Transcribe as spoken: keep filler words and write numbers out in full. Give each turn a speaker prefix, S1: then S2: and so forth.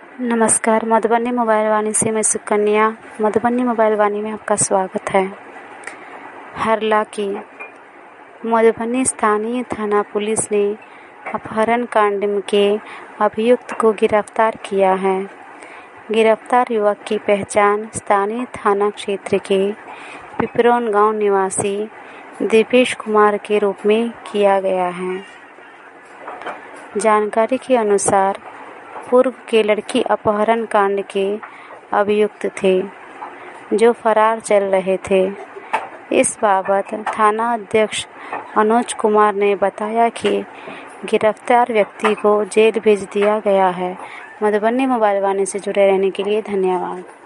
S1: नमस्कार, मधुबनी मोबाइल वाणी से मैं सुकन्या। मधुबनी मोबाइल वाणी में आपका स्वागत है। हालांकि मधुबनी स्थानीय थाना पुलिस ने अपहरण कांड के अभियुक्त को गिरफ्तार किया है। गिरफ्तार युवक की पहचान स्थानीय थाना क्षेत्र के पिपरौन गांव निवासी दिपेश कुमार के रूप में किया गया है। जानकारी के अनुसार पूर्व के लड़की अपहरण कांड के अभियुक्त थे जो फरार चल रहे थे। इस बाबत थाना अध्यक्ष अनुज कुमार ने बताया कि गिरफ्तार व्यक्ति को जेल भेज दिया गया है। मधुबनी मोबाइल वाणी से जुड़े रहने के लिए धन्यवाद।